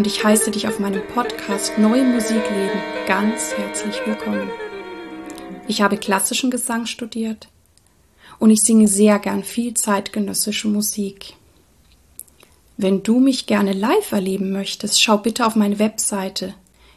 und ich heiße dich auf meinem Podcast Neue Musikleben ganz herzlich willkommen. Ich habe klassischen Gesang studiert und ich singe sehr gern viel zeitgenössische Musik. Wenn du mich gerne live erleben möchtest, schau bitte auf meine Webseite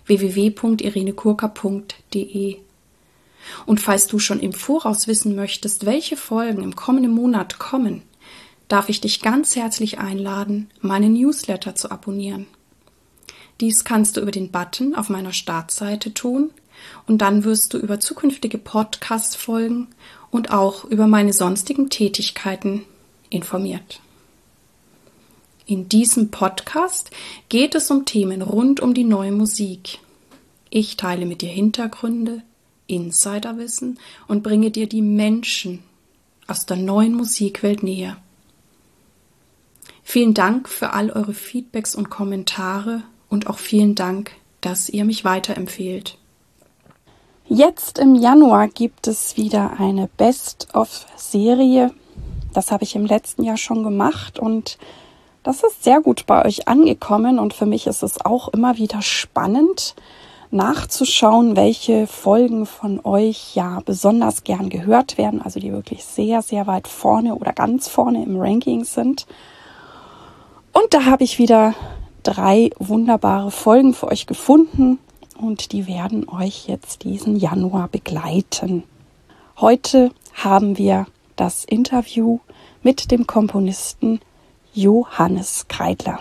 www.irenekurka.de. Und falls du schon im Voraus wissen möchtest, welche Folgen im kommenden Monat kommen, darf ich dich ganz herzlich einladen, meinen Newsletter zu abonnieren. Dies kannst du über den Button auf meiner Startseite tun und dann wirst du über zukünftige Podcast-Folgen und auch über meine sonstigen Tätigkeiten informiert. In diesem Podcast geht es um Themen rund um die neue Musik. Ich teile mit dir Hintergründe, Insiderwissen und bringe dir die Menschen aus der neuen Musikwelt näher. Vielen Dank für all eure Feedbacks und Kommentare und auch vielen Dank, dass ihr mich weiterempfehlt. Jetzt im Januar gibt es wieder eine Best-of-Serie. Das habe ich im letzten Jahr schon gemacht und das ist sehr gut bei euch angekommen und für mich ist es auch immer wieder spannend, nachzuschauen, welche Folgen von euch ja besonders gern gehört werden, also die wirklich sehr, sehr weit vorne oder ganz vorne im Ranking sind. Und da habe ich wieder 3 wunderbare Folgen für euch gefunden und die werden euch jetzt diesen Januar begleiten. Heute haben wir das Interview mit dem Komponisten Johannes Kreidler.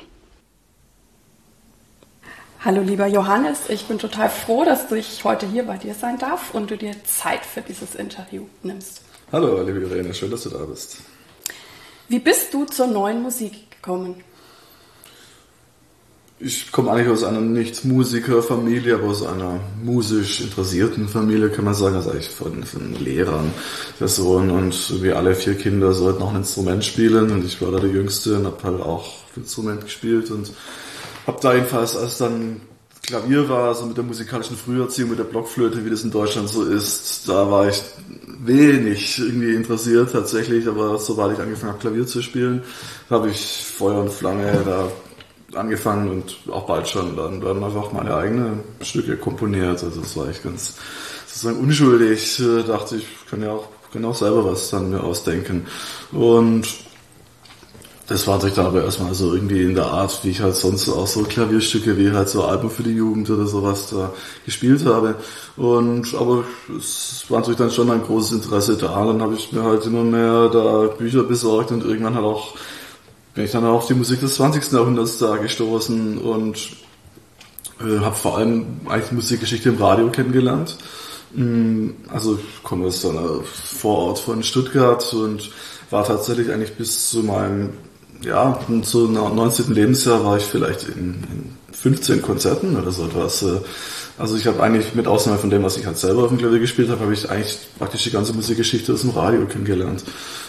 Hallo lieber Johannes, ich bin total froh, dass ich heute hier bei dir sein darf und du dir Zeit für dieses Interview nimmst. Hallo liebe Irene, schön, dass du da bist. Wie bist du zur neuen Musik gekommen? Ich komme eigentlich aus einer Nicht-Musiker-Familie, aber aus einer musisch interessierten Familie, kann man sagen. Also eigentlich von Lehrern, der Sohn und wie alle 4 Kinder sollten auch ein Instrument spielen. Und ich war da der Jüngste und habe halt auch ein Instrument gespielt und habe da jedenfalls, als dann Klavier war, so mit der musikalischen Früherziehung, mit der Blockflöte, wie das in Deutschland so ist, da war ich wenig irgendwie interessiert tatsächlich, aber sobald ich angefangen habe, Klavier zu spielen, habe ich Feuer und Flamme da angefangen und auch bald schon dann einfach meine eigenen Stücke komponiert. Also das war ich ganz sozusagen unschuldig, dachte ich, kann auch selber was dann mir ausdenken. Und das war natürlich dann aber erstmal so irgendwie in der Art, wie ich halt sonst auch so Klavierstücke wie halt so Alben für die Jugend oder sowas da gespielt habe. Aber es war natürlich dann schon ein großes Interesse da. Dann habe ich mir halt immer mehr da Bücher besorgt und irgendwann halt auch bin ich dann auf die Musik des 20. Jahrhunderts da gestoßen und habe vor allem eigentlich Musikgeschichte im Radio kennengelernt. Also ich komme aus einer Vorort von Stuttgart und war tatsächlich eigentlich bis zu meinem, zu 19. Lebensjahr war ich vielleicht in 15 Konzerten oder so etwas. Also ich habe eigentlich mit Ausnahme von dem, was ich halt selber auf dem Klavier gespielt habe, habe ich eigentlich praktisch die ganze Musikgeschichte aus dem Radio kennengelernt.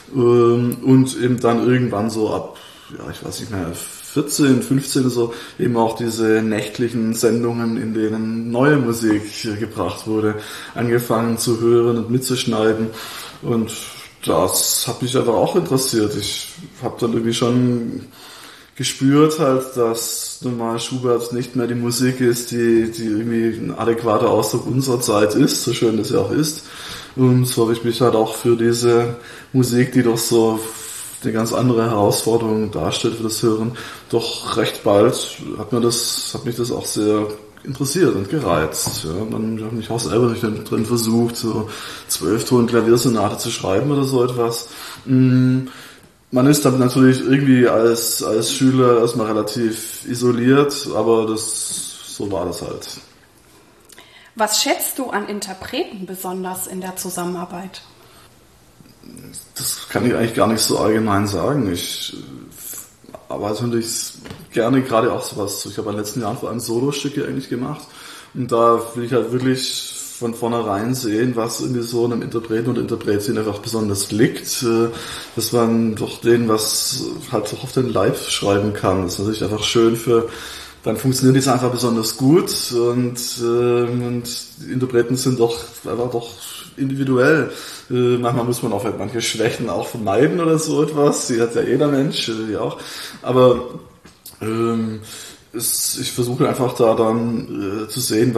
Und eben dann irgendwann so ab, ich weiß nicht mehr, 14, 15 so, eben auch diese nächtlichen Sendungen, in denen neue Musik gebracht wurde, angefangen zu hören und mitzuschneiden. Und das hat mich einfach auch interessiert. Ich habe dann irgendwie schon gespürt halt, dass normal Schubert nicht mehr die Musik ist, die irgendwie ein adäquater Ausdruck unserer Zeit ist, so schön das ja auch ist. Und so habe ich mich halt auch für diese Musik, die doch so eine ganz andere Herausforderung darstellt für das Hören, doch recht bald hat mich das auch sehr interessiert und gereizt. Ja. Dann habe ich auch selber drin versucht, so 12-Ton-Klaviersonate zu schreiben oder so etwas. Man ist dann natürlich irgendwie als Schüler erstmal relativ isoliert, aber so war das halt. Was schätzt du an Interpreten besonders in der Zusammenarbeit? Das kann ich eigentlich gar nicht so allgemein sagen. Ich arbeite natürlich gerne gerade auch sowas. Ich habe in den letzten Jahren vor allem Solostücke eigentlich gemacht. Und da will ich halt wirklich von vornherein sehen, was in so einem Interpreten oder Interpretin einfach besonders liegt. Dass man doch was halt auch auf den Live schreiben kann. Das ist natürlich einfach schön dann funktionieren die einfach besonders gut und die Interpreten sind doch individuell. Manchmal muss man auch halt manche Schwächen auch vermeiden oder so etwas. Die hat ja jeder Mensch, die auch. Aber ich versuche einfach da dann zu sehen,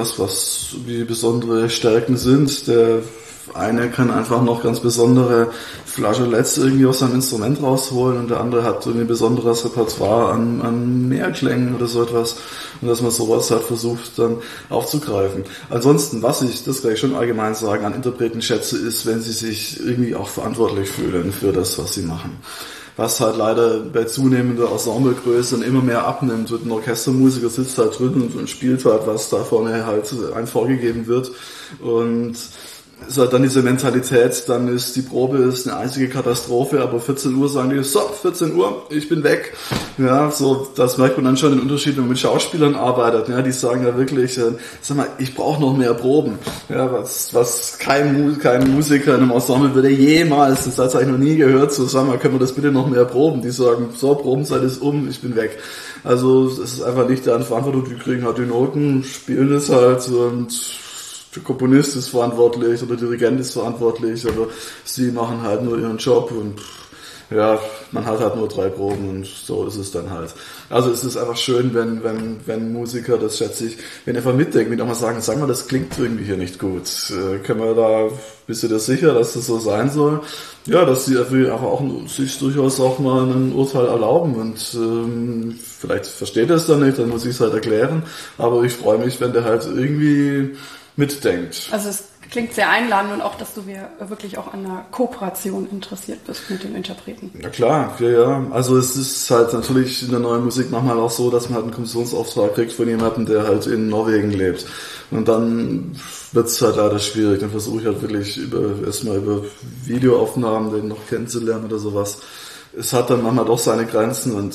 wie besondere Stärken sind. Der eine kann einfach noch ganz besondere Flageolets irgendwie aus seinem Instrument rausholen und der andere hat irgendwie ein besonderes Repertoire an Mehrklängen oder so etwas. Und dass man sowas halt versucht dann aufzugreifen. Ansonsten, das kann ich schon allgemein sagen, an Interpreten schätze, ist, wenn sie sich irgendwie auch verantwortlich fühlen für das, was sie machen. Was halt leider bei zunehmender Ensemblegröße dann immer mehr abnimmt. Ein Orchestermusiker sitzt halt drin und spielt halt, was da vorne halt einem vorgegeben wird. Und ist halt dann diese Mentalität, dann ist die Probe eine einzige Katastrophe, aber 14 Uhr sagen die, so, 14 Uhr, ich bin weg. Ja, so, das merkt man dann schon den Unterschied, wenn man mit Schauspielern arbeitet. Ja, die sagen ja wirklich, sag mal, ich brauche noch mehr Proben. Ja, was kein Musiker in einem Ensemble würde jemals, das hat es eigentlich noch nie gehört, so, sag mal, können wir das bitte noch mehr proben? Die sagen, so, Probenzeit ist ich bin weg. Also, es ist einfach nicht deren Verantwortung, die kriegen halt die Noten, spielen es halt und der Komponist ist verantwortlich oder der Dirigent ist verantwortlich, aber sie machen halt nur ihren Job und ja, man hat halt nur 3 Proben und so ist es dann halt. Also es ist einfach schön, wenn Musiker, das schätze ich, wenn einfach mitdenken, wenn auch mal sagen, sag mal, das klingt irgendwie hier nicht gut. Können wir da, bist du dir sicher, dass das so sein soll? Ja, dass sie einfach auch sich durchaus auch mal ein Urteil erlauben und vielleicht versteht er es dann nicht, dann muss ich es halt erklären, aber ich freue mich, wenn der halt irgendwie mitdenkt. Also es klingt sehr einladend und auch, dass du wirklich auch an einer Kooperation interessiert bist mit dem Interpreten. Ja klar, ja. Also es ist halt natürlich in der neuen Musik manchmal auch so, dass man halt einen Kommissionsauftrag kriegt von jemandem, der halt in Norwegen lebt. Und dann wird es halt leider schwierig. Dann versuche ich halt wirklich erstmal über Videoaufnahmen den noch kennenzulernen oder sowas. Es hat dann manchmal doch seine Grenzen und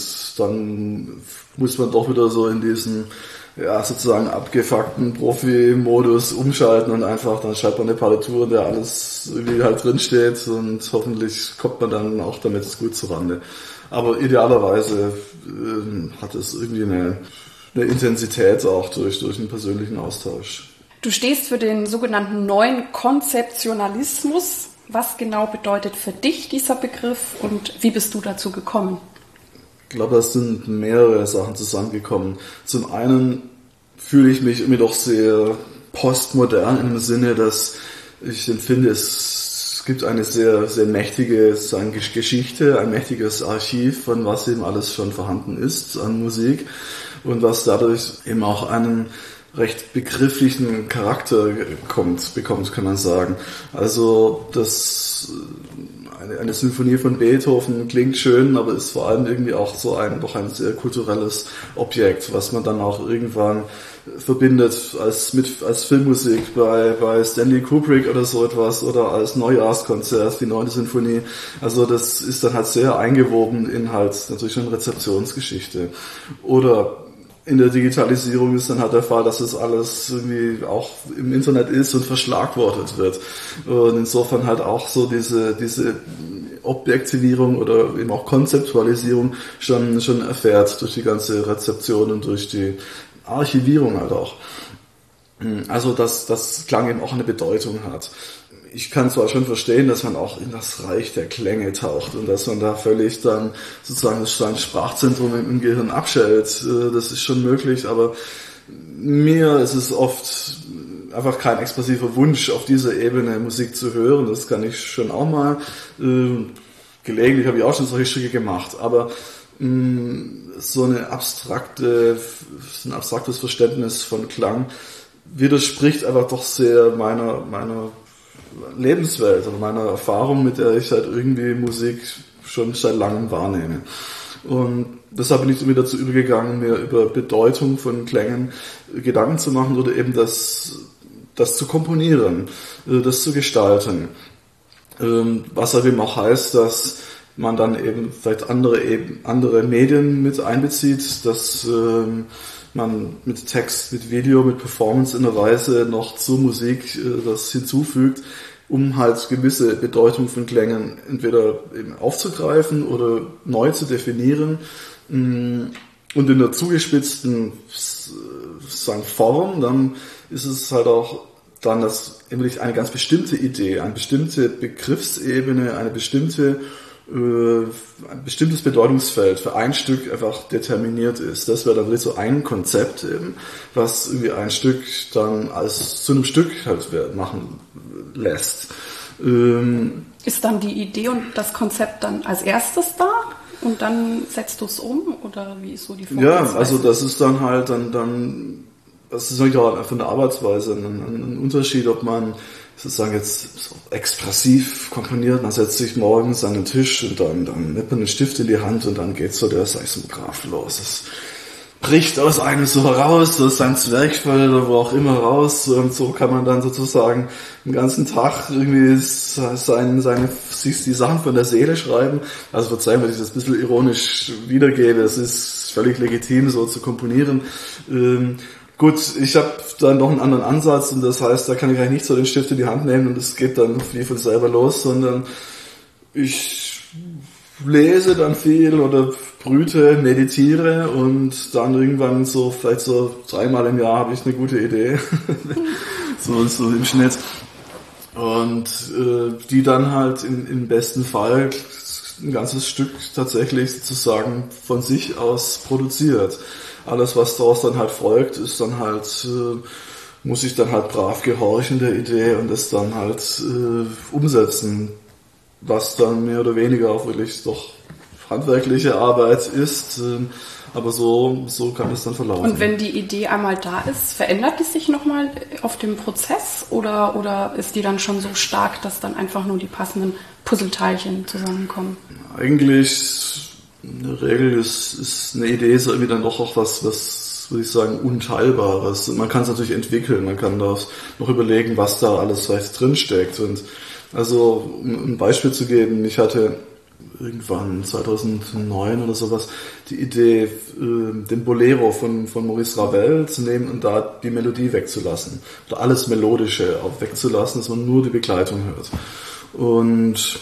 dann muss man doch wieder so in diesen sozusagen abgefuckten Profi-Modus umschalten und einfach, dann schreibt man eine Partitur, in der alles irgendwie halt drin steht und hoffentlich kommt man dann auch damit gut zurande. Aber idealerweise hat es irgendwie eine Intensität auch durch einen persönlichen Austausch. Du stehst für den sogenannten neuen Konzeptionalismus. Was genau bedeutet für dich dieser Begriff und wie bist du dazu gekommen? Ich glaube, es sind mehrere Sachen zusammengekommen. Zum einen fühle ich mich irgendwie doch sehr postmodern im Sinne, dass ich empfinde, es gibt eine sehr, sehr mächtige Geschichte, ein mächtiges Archiv, von was eben alles schon vorhanden ist an Musik und was dadurch eben auch einen recht begrifflichen Charakter bekommt, kann man sagen. Also eine Sinfonie von Beethoven klingt schön, aber ist vor allem irgendwie auch so doch ein sehr kulturelles Objekt, was man dann auch irgendwann verbindet als Filmmusik bei Stanley Kubrick oder so etwas oder als Neujahrskonzert, die 9. Sinfonie. Also das ist dann halt sehr eingewoben in halt natürlich schon Rezeptionsgeschichte. Oder in der Digitalisierung ist dann halt der Fall, dass das alles irgendwie auch im Internet ist und verschlagwortet wird. Und insofern halt auch so diese Objektivierung oder eben auch Konzeptualisierung schon erfährt durch die ganze Rezeption und durch die Archivierung halt auch. Also dass Klang eben auch eine Bedeutung hat. Ich kann zwar schon verstehen, dass man auch in das Reich der Klänge taucht und dass man da völlig dann sozusagen das Sprachzentrum im Gehirn abschaltet. Das ist schon möglich, aber mir ist es oft einfach kein expressiver Wunsch, auf dieser Ebene Musik zu hören. Das kann ich schon auch mal. Gelegentlich habe ich auch schon solche Stücke gemacht, aber so ein abstraktes Verständnis von Klang widerspricht einfach doch sehr meiner Lebenswelt oder meiner Erfahrung, mit der ich halt irgendwie Musik schon seit langem wahrnehme. Und deshalb bin ich wieder dazu übergegangen, mir über Bedeutung von Klängen Gedanken zu machen oder eben das zu komponieren, das zu gestalten. Was halt eben auch heißt, dass man dann eben vielleicht andere Medien mit einbezieht, dass man mit Text, mit Video, mit Performance in einer Weise noch zur Musik das hinzufügt, um halt gewisse Bedeutung von Klängen entweder eben aufzugreifen oder neu zu definieren. Und in der zugespitzten Form, dann ist es halt auch dann eine ganz bestimmte Idee, eine bestimmte Begriffsebene, eine bestimmte ein bestimmtes Bedeutungsfeld für ein Stück einfach determiniert ist. Das wäre dann wirklich so ein Konzept eben, was irgendwie ein Stück dann als zu einem Stück halt machen lässt. Ist dann die Idee und das Konzept dann als erstes da und dann setzt du es um oder wie ist so die Vorgehensweise? Ja, also das ist dann halt das ist natürlich auch von der Arbeitsweise ein Unterschied, ob man sozusagen jetzt so expressiv komponiert, man setzt sich morgens an den Tisch und dann nimmt man einen Stift in die Hand und dann geht so der Seismograph los. Es bricht aus einem so heraus, aus seinem Zwerchfell oder wo auch immer raus und so kann man dann sozusagen den ganzen Tag irgendwie sich die Sachen von der Seele schreiben. Also verzeihen, wenn ich das ein bisschen ironisch wiedergebe, es ist völlig legitim so zu komponieren. Gut, ich habe dann noch einen anderen Ansatz und das heißt, da kann ich eigentlich nicht so den Stift in die Hand nehmen und es geht dann wie von selber los, sondern ich lese dann viel oder brüte, meditiere und dann irgendwann so, vielleicht so 3-mal im Jahr habe ich eine gute Idee, so im Schnitt. Und die dann halt im besten Fall ein ganzes Stück tatsächlich sozusagen von sich aus produziert. Alles, was daraus dann halt folgt, ist dann halt, muss ich dann halt brav gehorchen der Idee und es dann halt umsetzen, was dann mehr oder weniger auch wirklich doch handwerkliche Arbeit ist, aber so kann es dann verlaufen. Und wenn die Idee einmal da ist, verändert die sich nochmal auf dem Prozess oder ist die dann schon so stark, dass dann einfach nur die passenden Puzzleteilchen zusammenkommen? Eigentlich in der Regel ist eine Idee so irgendwie dann doch auch was würde ich sagen, Unteilbares. Man kann es natürlich entwickeln, man kann da noch überlegen, was da alles vielleicht drinsteckt. Und also, um ein Beispiel zu geben, ich hatte irgendwann 2009 oder sowas die Idee, den Bolero von Maurice Ravel zu nehmen und da die Melodie wegzulassen. Oder alles Melodische auch wegzulassen, dass man nur die Begleitung hört. Und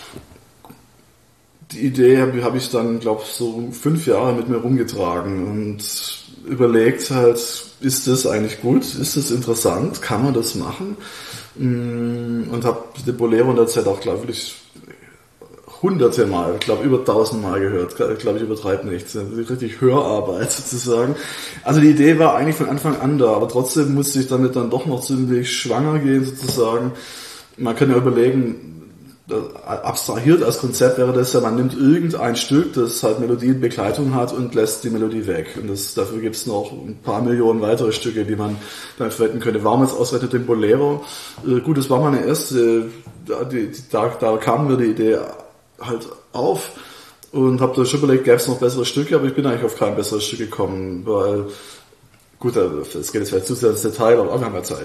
die Idee habe ich dann, glaube ich, so 5 Jahre mit mir rumgetragen und überlegt halt, ist das eigentlich gut? Ist das interessant? Kann man das machen? Und habe den Bolero in der Zeit auch, glaube ich, hunderte Mal, ich glaube über 1000 Mal gehört. Ich glaube, ich übertreibe nicht. Richtig Hörarbeit sozusagen. Also die Idee war eigentlich von Anfang an da, aber trotzdem musste ich damit dann doch noch ziemlich schwanger gehen sozusagen. Man kann ja überlegen, abstrahiert als Konzept wäre das ja, man nimmt irgendein Stück, das halt Melodienbegleitung hat und lässt die Melodie weg. Und dafür gibt es noch ein paar Millionen weitere Stücke, die man dann verwenden könnte. Warum jetzt ausgerechnet den Bolero? Gut, das war meine erste, da kam mir die Idee halt auf und habe da schon überlegt, gäbe es noch bessere Stücke, aber ich bin eigentlich auf kein besseres Stück gekommen, weil, gut, es geht jetzt vielleicht zu sehr ins Detail, aber wir haben ja Zeit.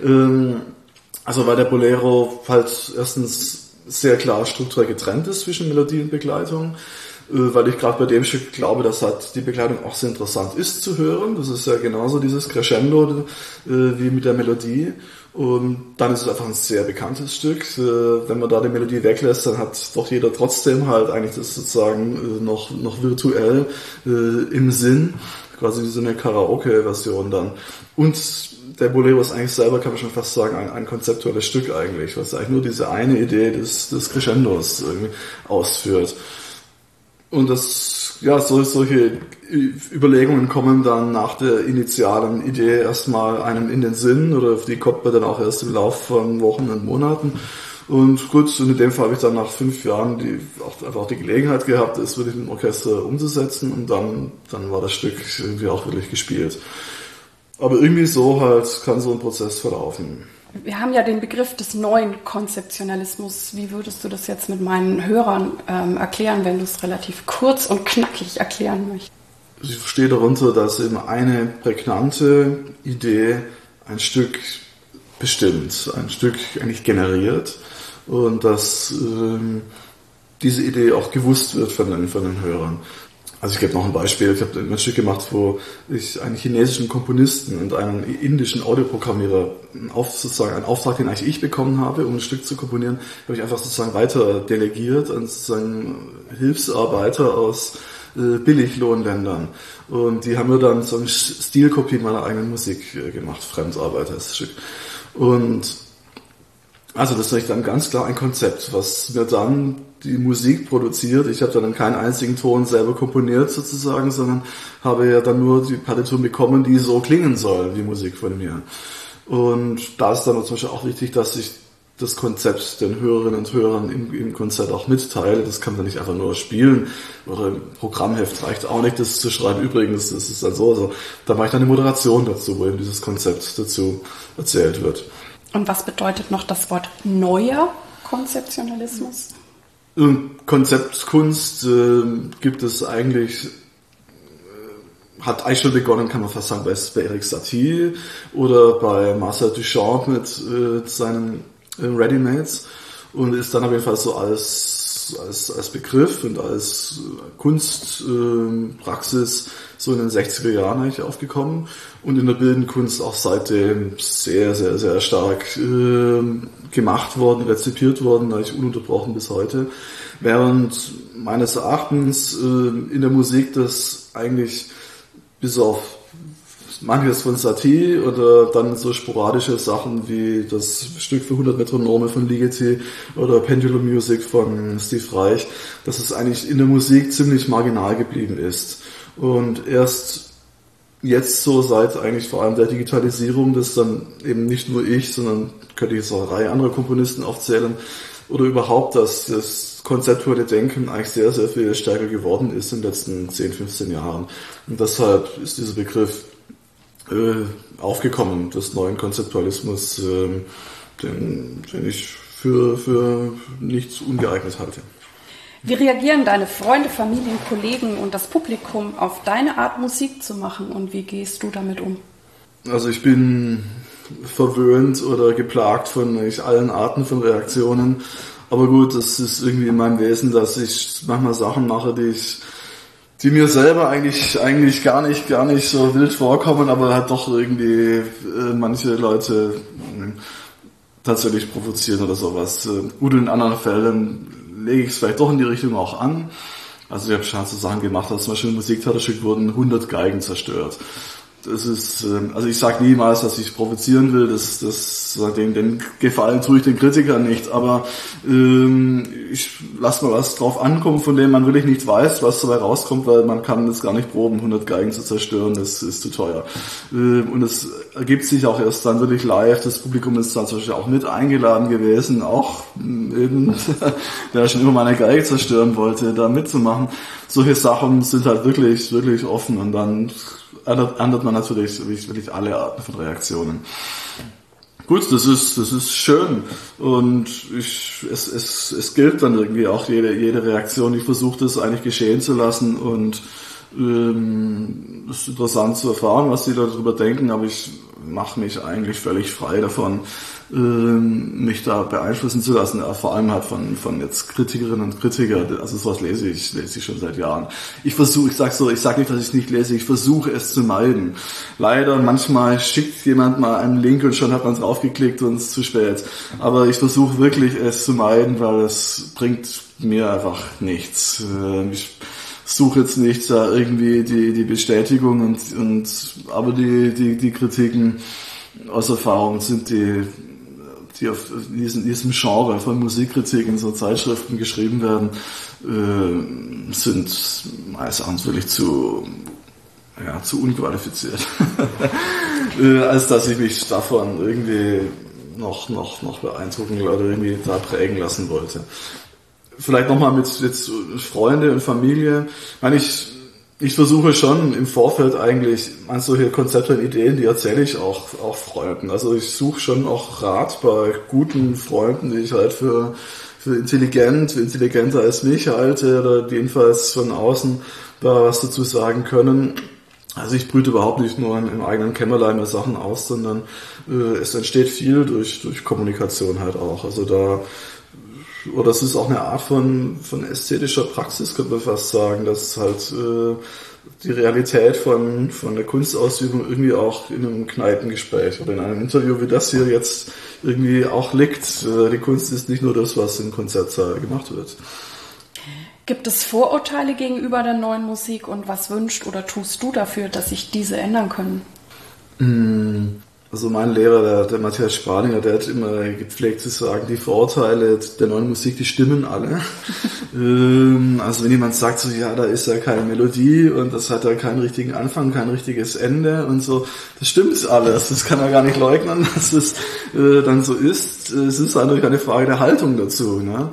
Also weil der Bolero halt erstens sehr klar strukturell getrennt ist zwischen Melodie und Begleitung, weil ich gerade bei dem Stück glaube, dass halt die Begleitung auch sehr interessant ist zu hören. Das ist ja genauso dieses Crescendo wie mit der Melodie. Und dann ist es einfach ein sehr bekanntes Stück. Wenn man da die Melodie weglässt, dann hat doch jeder trotzdem halt eigentlich das sozusagen noch virtuell im Sinn. Quasi wie so eine Karaoke-Version dann. Und der Bolero ist eigentlich selber, kann man schon fast sagen, ein konzeptuelles Stück eigentlich, was eigentlich nur diese eine Idee des Crescendos irgendwie ausführt. Und solche Überlegungen kommen dann nach der initialen Idee erstmal einem in den Sinn oder auf die kommt man dann auch erst im Laufe von Wochen und Monaten. Und gut, und in dem Fall habe ich dann nach 5 Jahren einfach die Gelegenheit gehabt, es wirklich mit dem Orchester umzusetzen und dann war das Stück irgendwie auch wirklich gespielt. Aber irgendwie so halt kann so ein Prozess verlaufen. Wir haben ja den Begriff des neuen Konzeptionalismus. Wie würdest du das jetzt mit meinen Hörern erklären, wenn du es relativ kurz und knackig erklären möchtest? Ich verstehe darunter, dass eben eine prägnante Idee ein Stück bestimmt, ein Stück eigentlich generiert und dass diese Idee auch gewusst wird von den Hörern. Also ich gebe noch ein Beispiel. Ich habe ein Stück gemacht, wo ich einen chinesischen Komponisten und einen indischen Audioprogrammierer sozusagen einen Auftrag, den eigentlich ich bekommen habe, um ein Stück zu komponieren, habe ich einfach sozusagen weiter delegiert an sozusagen Hilfsarbeiter aus Billiglohnländern. Und die haben mir dann so eine Stilkopie meiner eigenen Musik gemacht. Fremdarbeiter ist das Stück. Und Also das ist eigentlich dann ganz klar ein Konzept, was mir dann die Musik produziert. Ich habe dann keinen einzigen Ton selber komponiert sozusagen, sondern habe ja dann nur die Partitur bekommen, die so klingen soll, wie Musik von mir. Und da ist dann zum Beispiel auch wichtig, dass ich das Konzept den Hörerinnen und Hörern im Konzert auch mitteile. Das kann man nicht einfach nur spielen oder im Programmheft reicht auch nicht, das zu schreiben. Übrigens, das ist dann so. Also, da mache ich dann eine Moderation dazu, wo eben dieses Konzept dazu erzählt wird. Und was bedeutet noch das Wort neuer Konzeptionalismus? Konzeptkunst gibt es eigentlich, hat eigentlich schon begonnen, kann man fast sagen, bei Erik Satie oder bei Marcel Duchamp mit seinen Readymates und ist dann auf jeden Fall so als Begriff und als Kunstpraxis so in den 60er Jahren eigentlich aufgekommen und in der bildenden Kunst auch seitdem sehr, sehr, sehr stark gemacht worden, rezipiert worden, eigentlich ununterbrochen bis heute. Während meines Erachtens in der Musik das eigentlich bis auf manches von Satie oder dann so sporadische Sachen wie das Stück für 100 Metronome von Ligeti oder Pendulum Music von Steve Reich, dass es eigentlich in der Musik ziemlich marginal geblieben ist. Und erst jetzt so seit eigentlich vor allem der Digitalisierung, dass dann eben nicht nur ich, sondern könnte ich jetzt auch eine Reihe anderer Komponisten aufzählen, oder überhaupt, dass das konzeptuelle Denken eigentlich sehr, sehr viel stärker geworden ist in den letzten 10, 15 Jahren. Und deshalb ist dieser Begriff aufgekommen, des neuen Konzeptualismus, den ich für nichts ungeeignet halte. Wie reagieren deine Freunde, Familien, Kollegen und das Publikum auf deine Art, Musik zu machen und wie gehst du damit um? Also ich bin verwöhnt oder geplagt von allen Arten von Reaktionen, aber gut, das ist irgendwie in meinem Wesen, dass ich manchmal Sachen mache, die mir selber eigentlich gar nicht so wild vorkommen, aber halt doch irgendwie manche Leute tatsächlich provozieren oder sowas. Gut, in anderen Fällen lege ich es vielleicht doch in die Richtung auch an. Also ich habe schon so Sachen gemacht, dass zum Beispiel im Musiktheaterstück wurden 100 Geigen zerstört. Das ist, also ich sage niemals, dass ich provozieren will, den Gefallen tue ich den Kritikern nicht, aber ich lasse mal was drauf ankommen, von dem man wirklich nicht weiß, was dabei rauskommt, weil man kann das gar nicht proben, 100 Geigen zu zerstören, das ist zu teuer. Und es ergibt sich auch erst dann wirklich live, das Publikum ist dann zum Beispiel auch mit eingeladen gewesen, auch eben, der schon immer meine Geige zerstören wollte, da mitzumachen. Solche Sachen sind halt wirklich, wirklich offen und dann ändert man natürlich wirklich alle Arten von Reaktionen. Gut, das ist schön und es gilt dann irgendwie auch jede Reaktion. Ich versuche das eigentlich geschehen zu lassen und es ist interessant zu erfahren, was die darüber denken, aber ich mache mich eigentlich völlig frei davon, mich da beeinflussen zu lassen, vor allem halt von jetzt Kritikerinnen und Kritikern. Also sowas lese ich schon seit Jahren. Ich sage nicht, dass ich es nicht lese, ich versuche es zu meiden. Leider, manchmal schickt jemand mal einen Link und schon hat man drauf geklickt und es ist zu spät. Aber ich versuche wirklich es zu meiden, weil es bringt mir einfach nichts. Ich suche jetzt nicht da irgendwie die Bestätigung aber die Kritiken aus Erfahrung sind die auf diesem Genre von Musikkritik in so Zeitschriften geschrieben werden, sind meines Erachtens wirklich zu unqualifiziert, als dass ich mich davon irgendwie noch beeindrucken oder irgendwie da prägen lassen wollte. Vielleicht nochmal mit jetzt Freunde und Familie. Ich versuche schon im Vorfeld eigentlich solche Konzepte und Ideen, die erzähle ich auch Freunden. Also ich suche schon auch Rat bei guten Freunden, die ich halt für intelligenter als mich halte oder jedenfalls von außen da was dazu sagen können. Also ich brüte überhaupt nicht nur im eigenen Kämmerlein mir Sachen aus, sondern es entsteht viel durch Kommunikation halt auch. Also oder es ist auch eine Art von ästhetischer Praxis, könnte man fast sagen, dass halt die Realität von der Kunstausübung irgendwie auch in einem Kneipengespräch oder in einem Interview wie das hier jetzt irgendwie auch liegt. Die Kunst ist nicht nur das, was im Konzertsaal gemacht wird. Gibt es Vorurteile gegenüber der neuen Musik und was wünscht oder tust du dafür, dass sich diese ändern können? Also mein Lehrer, der Matthias Spralinger, der hat immer gepflegt zu sagen, die Vorurteile der neuen Musik, die stimmen alle. Also wenn jemand sagt so, ja, da ist ja keine Melodie und das hat ja keinen richtigen Anfang, kein richtiges Ende und so, das stimmt alles. Das kann man gar nicht leugnen, dass es dann so ist. Es ist natürlich eine Frage der Haltung dazu. Ne?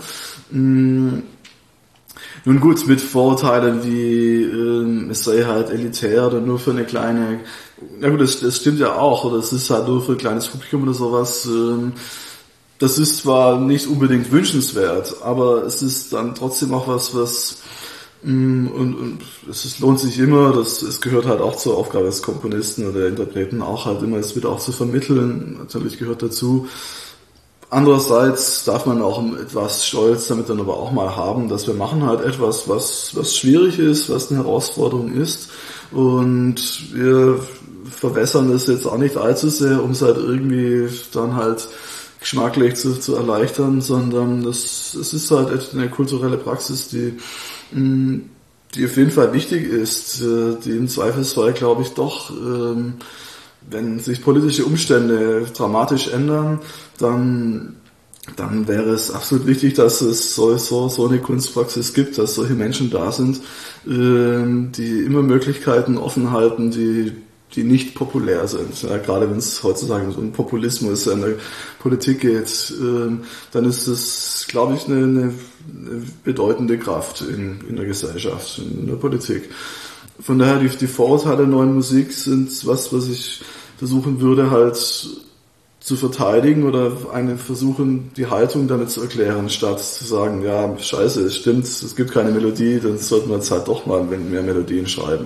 Nun gut, mit Vorurteilen wie es sei halt elitär oder nur für eine kleine, na gut, das stimmt ja auch, oder es ist halt nur für ein kleines Publikum oder sowas. Das ist zwar nicht unbedingt wünschenswert, aber es ist dann trotzdem auch was und es lohnt sich immer, es gehört halt auch zur Aufgabe des Komponisten oder der Interpreten auch halt immer, es wird auch zu vermitteln, natürlich gehört dazu. Andererseits darf man auch etwas Stolz damit dann aber auch mal haben, dass wir machen halt etwas, was schwierig ist, was eine Herausforderung ist und wir verwässern es jetzt auch nicht allzu sehr, um es halt irgendwie dann halt geschmacklich zu erleichtern, sondern es ist halt eine kulturelle Praxis, die auf jeden Fall wichtig ist, die im Zweifelsfall, glaube ich, doch, wenn sich politische Umstände dramatisch ändern, dann wäre es absolut wichtig, dass es so eine Kunstpraxis gibt, dass solche Menschen da sind, die immer Möglichkeiten offen halten, die nicht populär sind. Ja, gerade wenn es heutzutage um Populismus in der Politik geht, dann ist es, glaube ich, eine bedeutende Kraft in der Gesellschaft, in der Politik. Von daher, die Vorurteile der neuen Musik sind was ich versuchen würde, halt zu verteidigen oder versuchen, die Haltung damit zu erklären, statt zu sagen, ja, scheiße, es stimmt, es gibt keine Melodie, dann sollten wir jetzt halt doch mal mehr Melodien schreiben.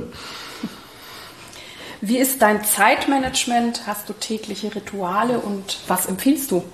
Wie ist dein Zeitmanagement? Hast du tägliche Rituale und was empfiehlst du?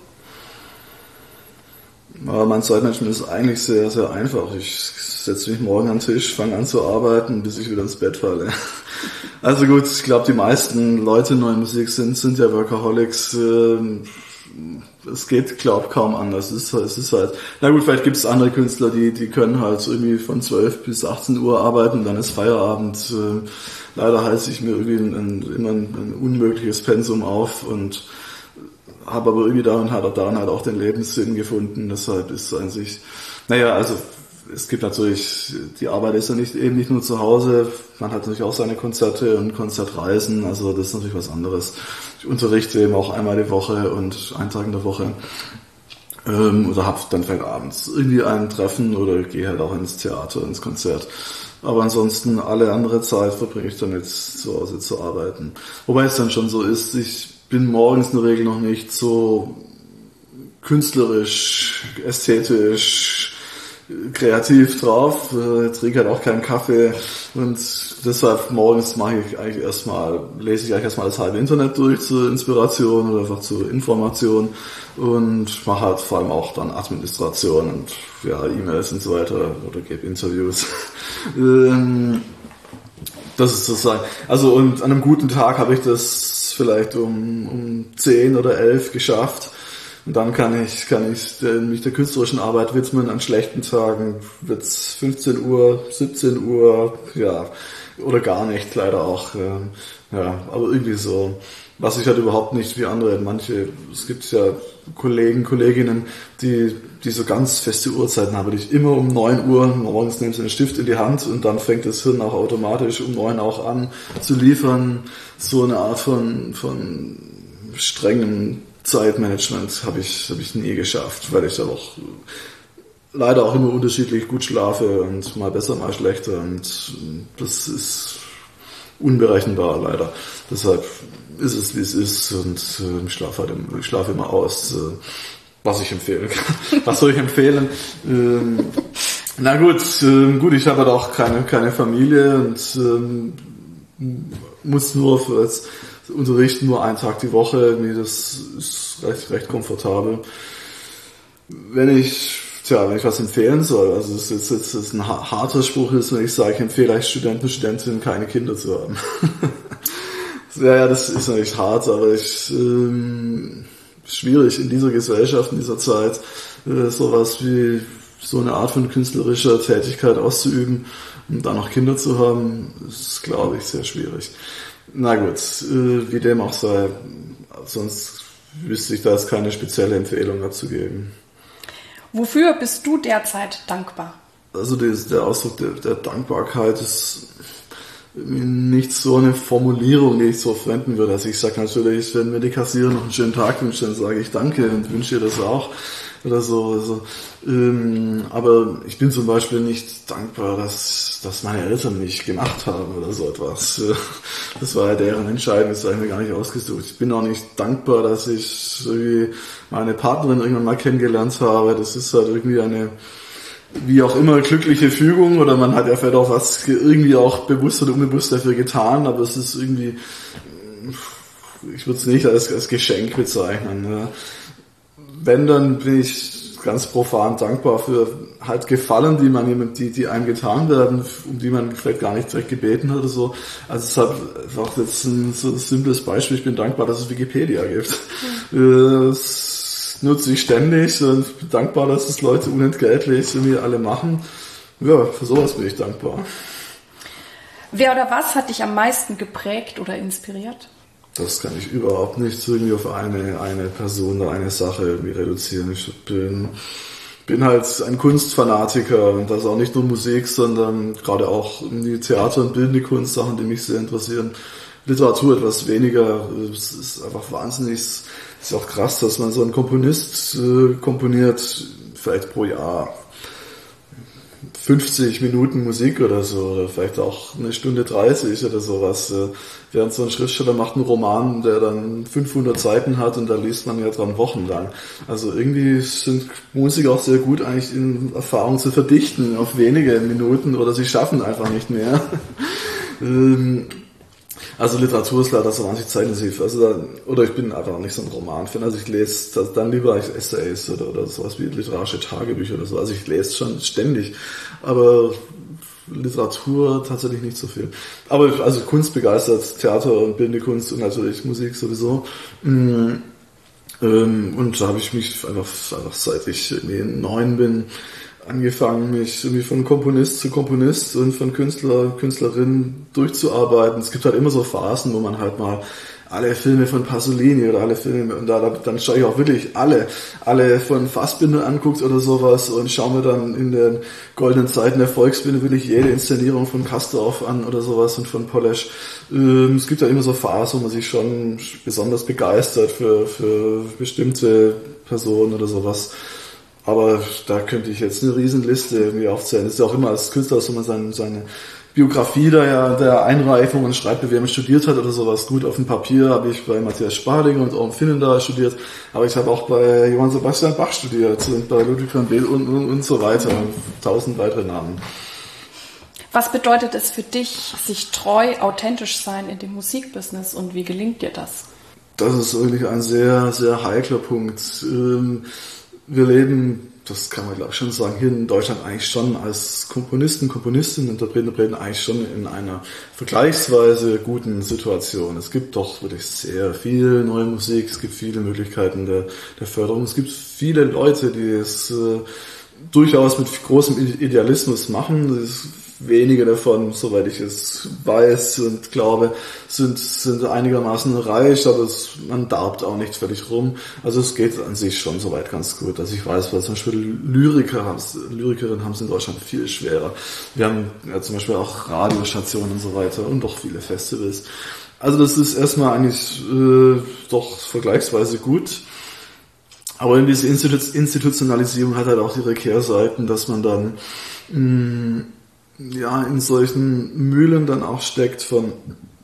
Ja, mein Zeitmanagement ist eigentlich sehr, sehr einfach. Ich setze mich morgen an den Tisch, fange an zu arbeiten, bis ich wieder ins Bett falle. Also gut, ich glaube, die meisten Leute in neuen Musik sind ja Workaholics. Es geht, glaube ich, kaum anders. Es ist halt, na gut, vielleicht gibt es andere Künstler, die können halt irgendwie von 12 bis 18 Uhr arbeiten, dann ist Feierabend. Leider heiße ich mir irgendwie immer ein unmögliches Pensum auf und habe aber irgendwie daran halt auch den Lebenssinn gefunden. Deshalb ist es an sich, also es gibt natürlich, die Arbeit ist ja eben nicht nur zu Hause, man hat natürlich auch seine Konzerte und Konzertreisen, also das ist natürlich was anderes. Ich unterrichte eben auch einmal die Woche und einen Tag in der Woche oder habe dann vielleicht abends irgendwie ein Treffen oder gehe halt auch ins Theater, ins Konzert. Aber ansonsten alle andere Zeit verbringe ich damit zu Hause zu arbeiten. Wobei es dann schon so ist, ich bin morgens in der Regel noch nicht so künstlerisch, ästhetisch, kreativ drauf, trinke halt auch keinen Kaffee und deshalb morgens lese ich eigentlich erstmal das halbe Internet durch zur Inspiration oder einfach zur Information und mache halt vor allem auch dann Administration und ja, E-Mails und so weiter oder gebe Interviews. Das ist sozusagen, also und an einem guten Tag habe ich das vielleicht um 10 oder 11 geschafft. Und dann kann ich mich der künstlerischen Arbeit widmen. An schlechten Tagen wird's 15 Uhr, 17 Uhr, ja, oder gar nicht, leider auch. Ja, aber irgendwie so. Was ich halt überhaupt nicht wie andere, es gibt ja Kolleginnen, die so ganz feste Uhrzeiten haben, die ich immer um 9 Uhr morgens nehmen sie einen Stift in die Hand und dann fängt das Hirn auch automatisch um 9 auch an zu liefern. So eine Art von strengem Zeitmanagement habe ich nie geschafft, weil ich dann auch leider auch immer unterschiedlich gut schlafe und mal besser, mal schlechter und das ist unberechenbar leider. Deshalb ist es, wie es ist und ich schlafe immer aus, was ich empfehlen kann. Was soll ich empfehlen? Na gut, ich habe halt auch keine Familie und muss nur für das Unterrichten nur einen Tag die Woche. Das ist recht komfortabel. Wenn ich was empfehlen soll, also es ist jetzt ein harter Spruch ist, wenn ich sage, ich empfehle euch Studenten und Studentinnen keine Kinder zu haben. Ja, das ist natürlich hart, aber schwierig in dieser Gesellschaft, in dieser Zeit, sowas wie so eine Art von künstlerischer Tätigkeit auszuüben und dann noch Kinder zu haben, ist, glaube ich, sehr schwierig. Na gut, wie dem auch sei, sonst wüsste ich da jetzt keine spezielle Empfehlung dazu geben. Wofür bist du derzeit dankbar? Also der Ausdruck der Dankbarkeit ist nicht so eine Formulierung, die ich so verwenden würde. Also ich sage natürlich, wenn mir die Kassierer noch einen schönen Tag wünscht, dann sage ich Danke und wünsche ihr das auch oder so. Aber ich bin zum Beispiel nicht dankbar, dass meine Eltern mich gemacht haben oder so etwas. Das war ja deren Entscheidung, das habe ich mir gar nicht ausgesucht. Ich bin auch nicht dankbar, dass ich irgendwie meine Partnerin irgendwann mal kennengelernt habe. Das ist halt irgendwie eine wie auch immer glückliche Fügung oder man hat ja vielleicht auch was irgendwie auch bewusst oder unbewusst dafür getan, aber es ist irgendwie, ich würde es nicht als Geschenk bezeichnen. Ja. Wenn, dann bin ich ganz profan dankbar für halt Gefallen, die einem getan werden, um die man vielleicht gar nicht direkt gebeten hat oder so. Also es hat auch jetzt ein so simples Beispiel, ich bin dankbar, dass es Wikipedia gibt. Das nutze ich ständig und bin dankbar, dass es Leute unentgeltlich irgendwie alle machen. Ja, für sowas bin ich dankbar. Wer oder was hat dich am meisten geprägt oder inspiriert? Das kann ich überhaupt nicht irgendwie auf eine Person oder eine Sache irgendwie reduzieren. Ich bin halt ein Kunstfanatiker und das auch nicht nur Musik, sondern gerade auch die Theater- und bildende Kunst, Sachen, die mich sehr interessieren. Literatur etwas weniger. Es ist einfach wahnsinnig. Es ist auch krass, dass man so ein Komponist komponiert, vielleicht pro Jahr 50 Minuten Musik oder so, oder vielleicht auch eine Stunde 30 oder sowas. Während so ein Schriftsteller macht einen Roman, der dann 500 Seiten hat und da liest man ja dran wochenlang. Also irgendwie sind Musiker auch sehr gut eigentlich in Erfahrung zu verdichten auf wenige Minuten oder sie schaffen einfach nicht mehr. Also Literatur ist leider so wahnsinnig zeitintensiv. Oder ich bin einfach nicht so ein Roman-Fan. Also ich lese dann lieber Essays oder sowas wie literarische Tagebücher oder so. Also ich lese schon ständig. Aber Literatur tatsächlich nicht so viel. Aber also Kunst begeistert, Theater und bildende Kunst und natürlich Musik sowieso. Und da habe ich mich einfach seit ich irgendwie 9 bin, angefangen, mich irgendwie von Komponist zu Komponist und von Künstlerin durchzuarbeiten. Es gibt halt immer so Phasen, wo man halt mal alle Filme von Pasolini oder alle Filme, und dann schaue ich auch wirklich alle von Fassbinder anguckt oder sowas und schaue mir dann in den goldenen Zeiten der Volksbühne wirklich jede Inszenierung von Castorf an oder sowas und von Polesch. Es gibt ja immer so Phasen, wo man sich schon besonders begeistert für bestimmte Personen oder sowas. Aber da könnte ich jetzt eine Riesenliste irgendwie aufzählen. Das ist ja auch immer als Künstler, dass man seine Biografie der einreicht, wo man schreibt, wie man studiert hat oder sowas. Gut, auf dem Papier habe ich bei Matthias Sparlinger und Orm Finnendahl studiert, aber ich habe auch bei Johann Sebastian Bach studiert und bei Ludwig van Beek und so weiter. 1000 weitere Namen. Was bedeutet es für dich, sich treu, authentisch sein in dem Musikbusiness und wie gelingt dir das? Das ist wirklich ein sehr, sehr heikler Punkt. Wir leben, das kann man glaube ich schon sagen, hier in Deutschland eigentlich schon als Komponistinnen, Interpreten eigentlich schon in einer vergleichsweise guten Situation. Es gibt doch wirklich sehr viel neue Musik, es gibt viele Möglichkeiten der Förderung, es gibt viele Leute, die es durchaus mit großem Idealismus machen. Wenige davon, soweit ich es weiß und glaube, sind einigermaßen reich, aber man darbt auch nicht völlig rum. Also es geht an sich schon soweit ganz gut. Also ich weiß, weil zum Beispiel Lyrikerinnen haben es in Deutschland viel schwerer. Wir haben ja zum Beispiel auch Radiostationen und so weiter und doch viele Festivals. Also das ist erstmal eigentlich doch vergleichsweise gut. Aber diese Institutionalisierung hat halt auch ihre Kehrseiten, dass man dann in solchen Mühlen dann auch steckt von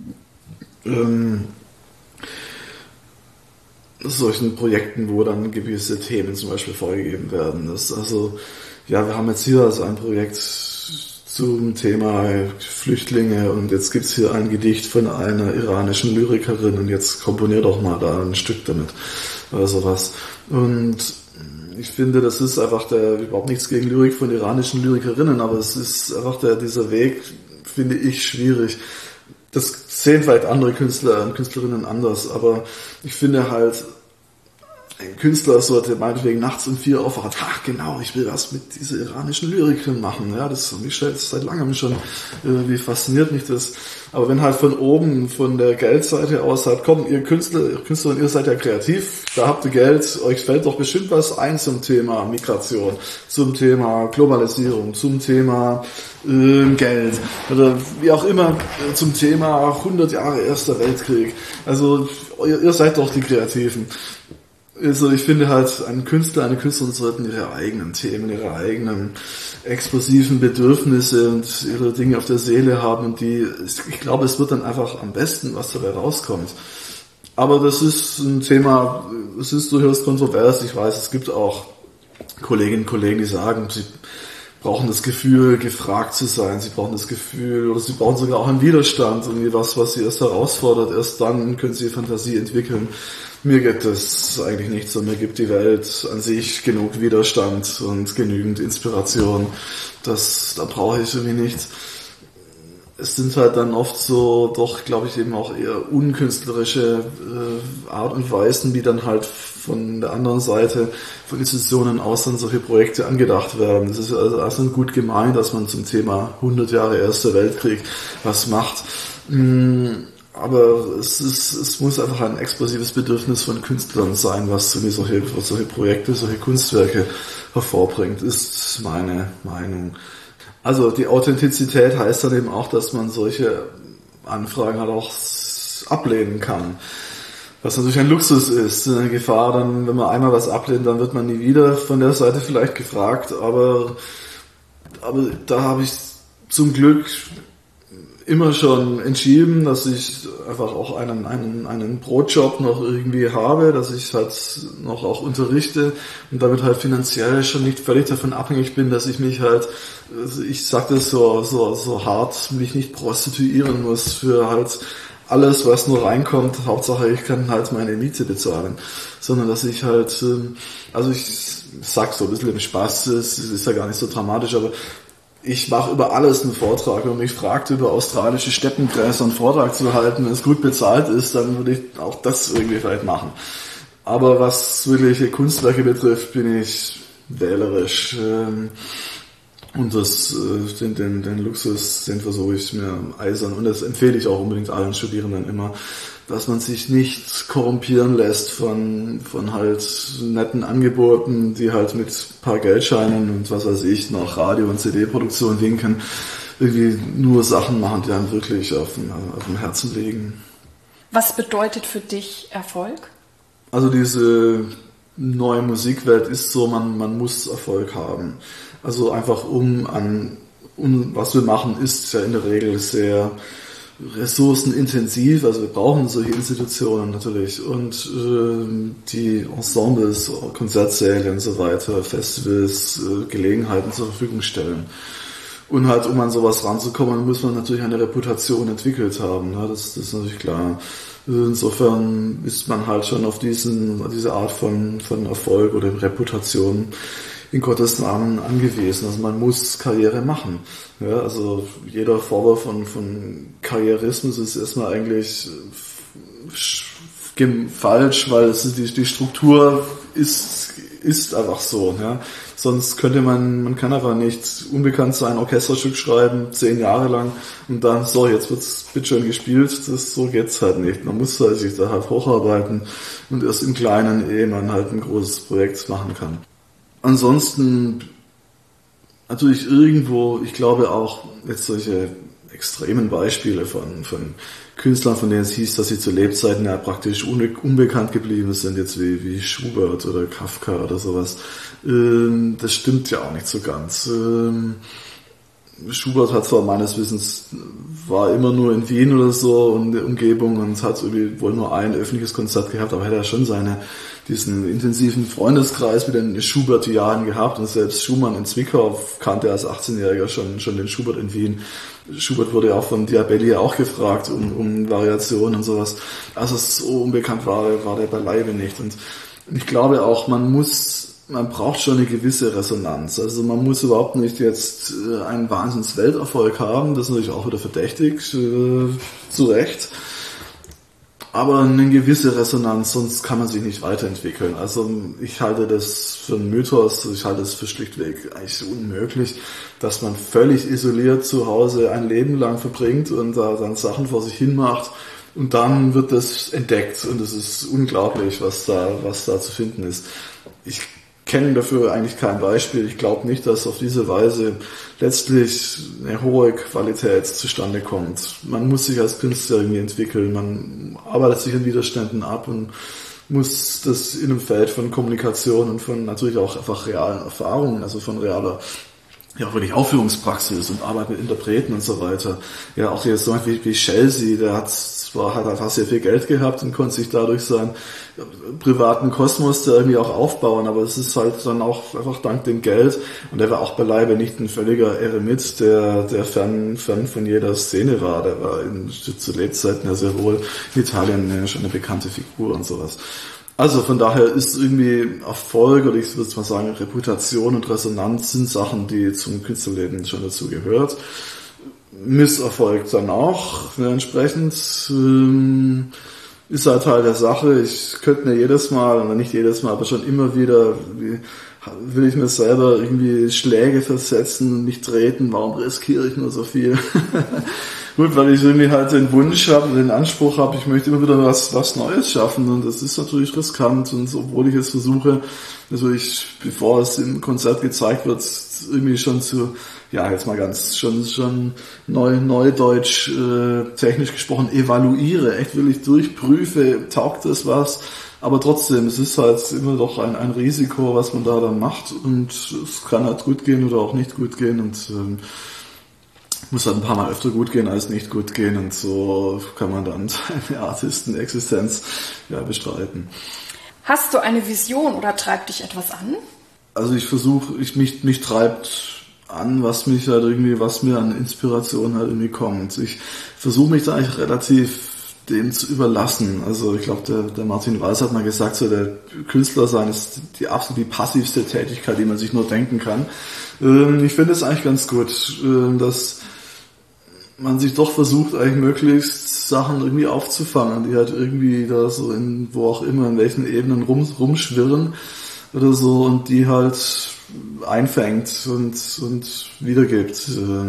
solchen Projekten, wo dann gewisse Themen zum Beispiel vorgegeben werden. Wir haben jetzt hier also ein Projekt zum Thema Flüchtlinge und jetzt gibt's hier ein Gedicht von einer iranischen Lyrikerin und jetzt komponier doch mal da ein Stück damit oder sowas. Und ich finde, das ist einfach überhaupt nichts gegen Lyrik von iranischen Lyrikerinnen, aber es ist einfach dieser Weg, finde ich, schwierig. Das sehen vielleicht andere Künstler und Künstlerinnen anders, aber ich finde halt, ein Künstler sollte meinetwegen nachts um 4 aufwachen. Ach genau, ich will was mit dieser iranischen Lyrikerin machen. Ja, das mich seit langem schon, wie fasziniert mich das. Aber wenn halt von oben, von der Geldseite aus halt, komm, ihr Künstler, ihr seid ja kreativ, da habt ihr Geld, euch fällt doch bestimmt was ein zum Thema Migration, zum Thema Globalisierung, zum Thema Geld oder wie auch immer, zum Thema 100 Jahre Erster Weltkrieg. Also ihr seid doch die Kreativen. Also ich finde halt, ein Künstler, eine Künstlerin sollten ihre eigenen Themen, ihre eigenen explosiven Bedürfnisse und ihre Dinge auf der Seele haben und ich glaube, es wird dann einfach am besten, was dabei rauskommt. Aber das ist ein Thema, es ist durchaus kontrovers. Ich weiß, es gibt auch Kolleginnen und Kollegen, die sagen, sie brauchen das Gefühl, gefragt zu sein. Sie brauchen das Gefühl, oder sie brauchen sogar auch einen Widerstand, irgendwie was sie erst herausfordert. Erst dann können sie Fantasie entwickeln. Mir gibt es eigentlich nichts und mir gibt die Welt an sich genug Widerstand und genügend Inspiration. Da brauche ich irgendwie nichts. Es sind halt dann oft so, doch, glaube ich, eben auch eher unkünstlerische Art und Weisen, wie dann halt von der anderen Seite, von Institutionen aus dann solche Projekte angedacht werden. Das ist also gut gemeint, dass man zum Thema 100 Jahre Erster Weltkrieg was macht. Aber es muss einfach ein explosives Bedürfnis von Künstlern sein, was solche Projekte, solche Kunstwerke hervorbringt, ist meine Meinung. Also die Authentizität heißt dann eben auch, dass man solche Anfragen halt auch ablehnen kann. Was natürlich ein Luxus ist, eine Gefahr, dann, wenn man einmal was ablehnt, dann wird man nie wieder von der Seite vielleicht gefragt, aber da habe ich zum Glück immer schon entschieden, dass ich einfach auch einen Brotjob noch irgendwie habe, dass ich halt noch auch unterrichte und damit halt finanziell schon nicht völlig davon abhängig bin, dass ich mich halt, ich sag das so hart, mich nicht prostituieren muss für halt alles, was nur reinkommt. Hauptsache, ich kann halt meine Miete bezahlen, sondern dass ich halt, also ich sag so ein bisschen im Spaß, es ist ja gar nicht so dramatisch, aber ich mache über alles einen Vortrag. Wenn mich fragt, über australische Steppengräser einen Vortrag zu halten, wenn es gut bezahlt ist, dann würde ich auch das irgendwie vielleicht machen. Aber was wirkliche Kunstwerke betrifft, bin ich wählerisch. Und den Luxus, den versuche ich mir eisern. Und das empfehle ich auch unbedingt allen Studierenden immer, dass man sich nicht korrumpieren lässt von halt netten Angeboten, die halt mit ein paar Geldscheinen und was weiß ich, noch Radio- und CD-Produktion winken, irgendwie nur Sachen machen, die einem wirklich auf dem Herzen liegen. Was bedeutet für dich Erfolg? Also diese neue Musikwelt ist so, man muss Erfolg haben. Also einfach was wir machen, ist ja in der Regel sehr ressourcenintensiv, also wir brauchen solche Institutionen natürlich und die Ensembles, Konzertsäle und so weiter, Festivals, Gelegenheiten zur Verfügung stellen. Und halt, um an sowas ranzukommen, muss man natürlich eine Reputation entwickelt haben, ne? Das ist natürlich klar. Insofern ist man halt schon auf diese Art von Erfolg oder Reputation in Gottes Namen angewiesen. Also man muss Karriere machen. Ja, also jeder Vorwurf von Karrierismus ist erstmal eigentlich falsch, weil die Struktur ist einfach so. Ja. Sonst könnte man kann einfach nicht unbekannt sein, Orchesterstück schreiben, 10 Jahre lang und dann, so, jetzt wird's bitteschön gespielt. So geht's halt nicht. Man muss halt sich da halt hocharbeiten und erst im Kleinen, ehe man halt ein großes Projekt machen kann. Ansonsten natürlich irgendwo, ich glaube auch jetzt solche extremen Beispiele von Künstlern, von denen es hieß, dass sie zu Lebzeiten ja praktisch unbekannt geblieben sind, jetzt wie Schubert oder Kafka oder sowas. Das stimmt ja auch nicht so ganz. Schubert hat zwar meines Wissens, war immer nur in Wien oder so und der Umgebung und hat irgendwie wohl nur ein öffentliches Konzert gehabt, aber hätte er schon diesen intensiven Freundeskreis mit den Schubert-Jahren gehabt und selbst Schumann in Zwickau kannte als 18-Jähriger schon den Schubert in Wien. Schubert wurde ja auch von Diabelli auch gefragt um Variationen und sowas. Also so unbekannt war der beileibe nicht. Und ich glaube auch, man braucht schon eine gewisse Resonanz. Also man muss überhaupt nicht jetzt einen Wahnsinns-Welterfolg haben, das ist natürlich auch wieder verdächtig, zu Recht. aber eine gewisse Resonanz, sonst kann man sich nicht weiterentwickeln. Also ich halte das für einen Mythos, ich halte es für schlichtweg eigentlich unmöglich, dass man völlig isoliert zu Hause ein Leben lang verbringt und da dann Sachen vor sich hin macht und dann wird das entdeckt und es ist unglaublich, was da zu finden ist. Ich kenne dafür eigentlich kein Beispiel. Ich glaube nicht, dass auf diese Weise letztlich eine hohe Qualität zustande kommt. Man muss sich als Künstler irgendwie entwickeln, man arbeitet sich in Widerständen ab und muss das in einem Feld von Kommunikation und von natürlich auch einfach realen Erfahrungen, also von realer ja, wirklich Aufführungspraxis und Arbeit mit Interpreten und so weiter. Ja, auch jetzt so wie Chelsea, der hat einfach sehr viel Geld gehabt und konnte sich dadurch seinen privaten Kosmos da irgendwie auch aufbauen, aber es ist halt dann auch einfach dank dem Geld und der war auch beileibe nicht ein völliger Eremit, der fern von jeder Szene war, der war zu Lebzeiten ja sehr wohl in Italien schon eine bekannte Figur und sowas. Also von daher ist irgendwie Erfolg oder ich würde mal sagen Reputation und Resonanz sind Sachen, die zum Künstlerleben schon dazu gehört. Misserfolg dann auch entsprechend ist halt Teil der Sache. Ich könnte mir jedes Mal, oder nicht jedes Mal, aber schon immer wieder will ich mir selber irgendwie Schläge versetzen und mich treten. Warum riskiere ich nur so viel? Gut, weil ich irgendwie halt den Wunsch habe und den Anspruch habe, ich möchte immer wieder was Neues schaffen und das ist natürlich riskant und obwohl ich es versuche, natürlich, bevor es im Konzert gezeigt wird, irgendwie schon zu, ja, jetzt mal ganz, schon neudeutsch, technisch gesprochen, evaluiere, echt wirklich durchprüfe, taugt das was, aber trotzdem, es ist halt immer doch ein Risiko, was man da dann macht und es kann halt gut gehen oder auch nicht gut gehen und muss halt ein paar Mal öfter gut gehen als nicht gut gehen und so kann man dann seine Artistenexistenz ja bestreiten. Hast du eine Vision oder treibt dich etwas an? Also mich treibt an, was mir an Inspiration halt irgendwie kommt. Ich versuche mich da eigentlich relativ dem zu überlassen. Also ich glaube, der Martin Weiß hat mal gesagt, so der Künstler sein ist die absolut passivste Tätigkeit, die man sich nur denken kann. Ich finde es eigentlich ganz gut, dass man sich doch versucht, eigentlich möglichst Sachen irgendwie aufzufangen, die halt irgendwie da so wo auch immer, in welchen Ebenen rumschwirren oder so und die halt einfängt und wiedergibt.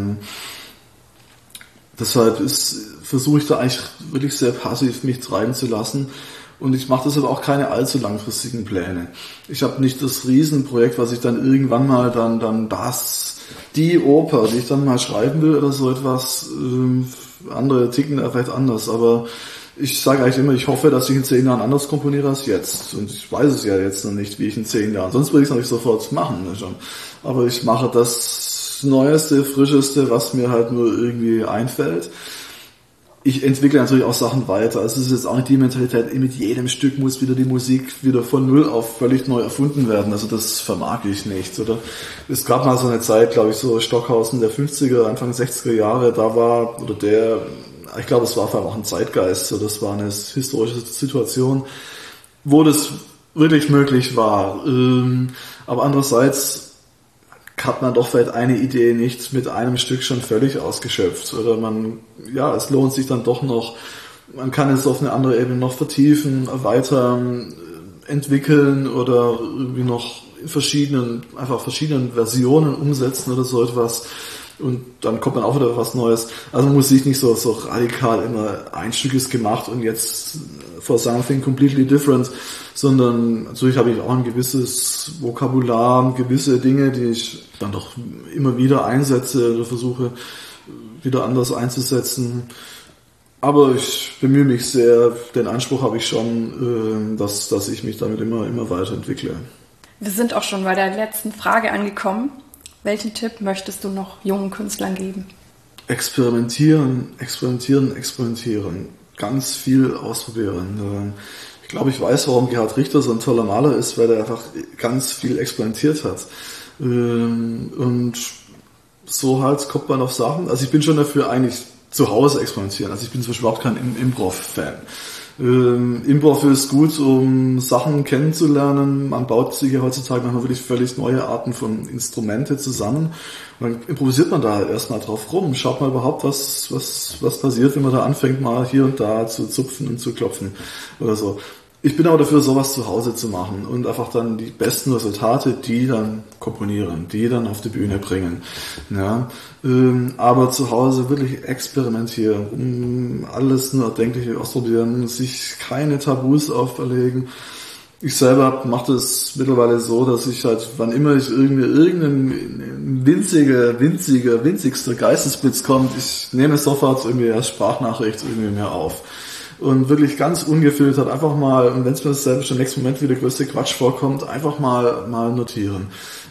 Deshalb versuche ich da eigentlich wirklich sehr passiv mich treiben zu lassen und ich mache deshalb auch keine allzu langfristigen Pläne. Ich habe nicht das Riesenprojekt, was ich dann irgendwann mal die Oper, die ich dann mal schreiben will oder so etwas. Andere ticken da vielleicht anders, aber ich sage eigentlich immer, ich hoffe, dass ich in 10 Jahren anders komponiere als jetzt. Und ich weiß es ja jetzt noch nicht, wie ich in 10 Jahren, sonst würde ich es natürlich sofort machen. Schon. Aber ich mache das Neueste, Frischeste, was mir halt nur irgendwie einfällt. Ich entwickle natürlich auch Sachen weiter. Also es ist jetzt auch nicht die Mentalität, mit jedem Stück muss wieder die Musik wieder von Null auf völlig neu erfunden werden. Also das vermag ich nicht. Oder es gab mal so eine Zeit, glaube ich, so Stockhausen der 50er, Anfang 60er Jahre, ich glaube, es war einfach auch ein Zeitgeist. So, das war eine historische Situation, wo das wirklich möglich war. Aber andererseits hat man doch vielleicht eine Idee nicht mit einem Stück schon völlig ausgeschöpft. Oder es lohnt sich dann doch noch, man kann es auf eine andere Ebene noch vertiefen, weiter entwickeln oder irgendwie noch in verschiedenen Versionen umsetzen oder so etwas. Und dann kommt man auch wieder was Neues. Also man muss sich nicht so radikal immer ein Stück ist gemacht und jetzt for something completely different, sondern natürlich habe ich auch ein gewisses Vokabular, gewisse Dinge, die ich dann doch immer wieder einsetze oder versuche wieder anders einzusetzen. Aber ich bemühe mich sehr, den Anspruch habe ich schon, dass ich mich damit immer weiterentwickle. Wir sind auch schon bei der letzten Frage angekommen. Welchen Tipp möchtest du noch jungen Künstlern geben? Experimentieren. Ganz viel ausprobieren. Ich glaube, ich weiß, warum Gerhard Richter so ein toller Maler ist, weil er einfach ganz viel experimentiert hat. Und so halt kommt man auf Sachen. Also ich bin schon dafür eigentlich zu Hause experimentieren. Also ich bin zum Beispiel überhaupt kein Improv-Fan. Improv ist gut, um Sachen kennenzulernen. Man baut sich ja heutzutage manchmal wirklich völlig neue Arten von Instrumente zusammen. Und dann improvisiert man da halt erstmal drauf rum. Schaut mal überhaupt, was passiert, wenn man da anfängt, mal hier und da zu zupfen und zu klopfen oder so. Ich bin aber dafür, sowas zu Hause zu machen und einfach dann die besten Resultate, die dann komponieren, die dann auf die Bühne bringen. Ja, aber zu Hause wirklich experimentieren, alles nur Erdenkliche ausprobieren, sich keine Tabus auferlegen. Ich selber mache das mittlerweile so, dass ich halt, wann immer ich irgendein winzigster Geistesblitz kommt, ich nehme sofort irgendwie als Sprachnachricht irgendwie mehr auf. Und wirklich ganz ungefiltert einfach mal, und wenn es mir selbst im nächsten Moment wieder größte Quatsch vorkommt, einfach mal notieren.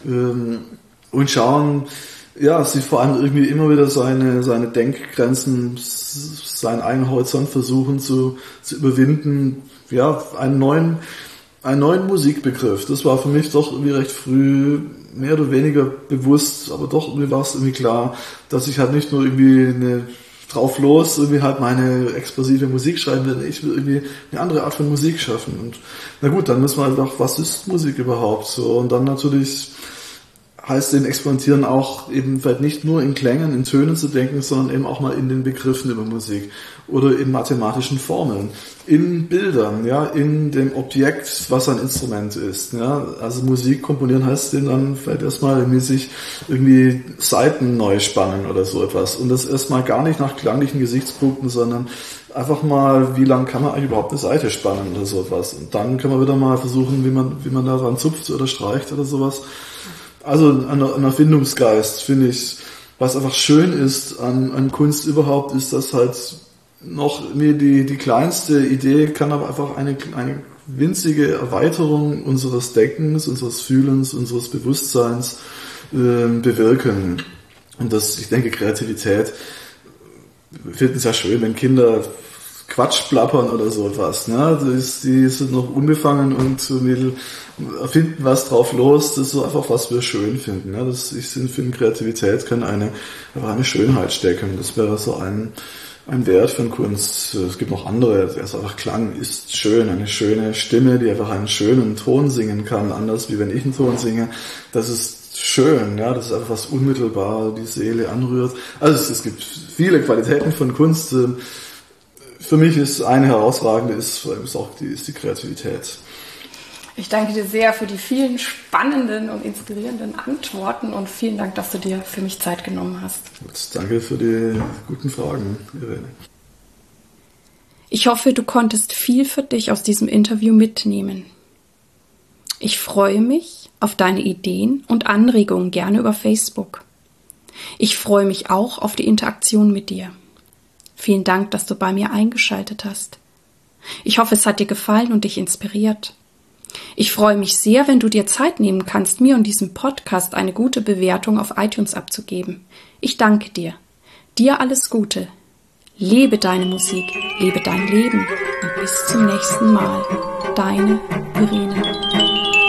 Und schauen, ja, sich vor allem irgendwie immer wieder seine Denkgrenzen, seinen eigenen Horizont versuchen zu überwinden. Ja, einen neuen Musikbegriff. Das war für mich doch irgendwie recht früh mehr oder weniger bewusst, aber doch irgendwie war es irgendwie klar, dass ich halt nicht nur irgendwie drauf los, irgendwie halt meine explosive Musik schreiben will. Ich will irgendwie eine andere Art von Musik schaffen. Und na gut, dann müssen wir einfach, was ist Musik überhaupt so? Und dann natürlich heißt den Experimentieren auch eben vielleicht nicht nur in Klängen, in Tönen zu denken, sondern eben auch mal in den Begriffen über Musik oder in mathematischen Formeln, in Bildern, ja, in dem Objekt, was ein Instrument ist, ja. Also Musik komponieren heißt dann vielleicht erstmal irgendwie Saiten neu spannen oder so etwas und das erstmal gar nicht nach klanglichen Gesichtspunkten, sondern einfach mal, wie lang kann man eigentlich überhaupt eine Saite spannen oder so etwas und dann kann man wieder mal versuchen, wie man daran zupft oder streicht oder sowas. Also ein Erfindungsgeist, finde ich, was einfach schön ist an Kunst überhaupt, ist, dass halt noch mir die kleinste Idee kann aber einfach eine winzige Erweiterung unseres Denkens, unseres Fühlens, unseres Bewusstseins bewirken. Und ich denke, Kreativität finden es ja schön, wenn Kinder Quatsch plappern oder so etwas. Ne? Die sind noch unbefangen und erfinden was drauf los. Das ist so einfach, was wir schön finden. Ne? Ich finde, Kreativität kann einfach eine Schönheit stecken. Das wäre so ein Wert von Kunst. Es gibt noch andere. Also einfach Klang ist schön. Eine schöne Stimme, die einfach einen schönen Ton singen kann. Anders wie wenn ich einen Ton singe. Das ist schön. Ja? Das ist einfach was unmittelbar die Seele anrührt. Also es gibt viele Qualitäten von Kunst. Für mich ist eine herausragende, ist die Kreativität. Ich danke dir sehr für die vielen spannenden und inspirierenden Antworten und vielen Dank, dass du dir für mich Zeit genommen hast. Danke für die guten Fragen, Irene. Ich hoffe, du konntest viel für dich aus diesem Interview mitnehmen. Ich freue mich auf deine Ideen und Anregungen gerne über Facebook. Ich freue mich auch auf die Interaktion mit dir. Vielen Dank, dass du bei mir eingeschaltet hast. Ich hoffe, es hat dir gefallen und dich inspiriert. Ich freue mich sehr, wenn du dir Zeit nehmen kannst, mir und diesem Podcast eine gute Bewertung auf iTunes abzugeben. Ich danke dir. Dir alles Gute. Lebe deine Musik, lebe dein Leben und bis zum nächsten Mal. Deine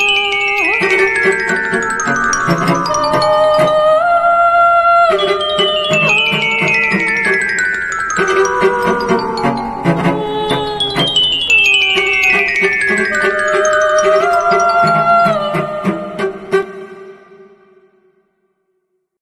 Irene.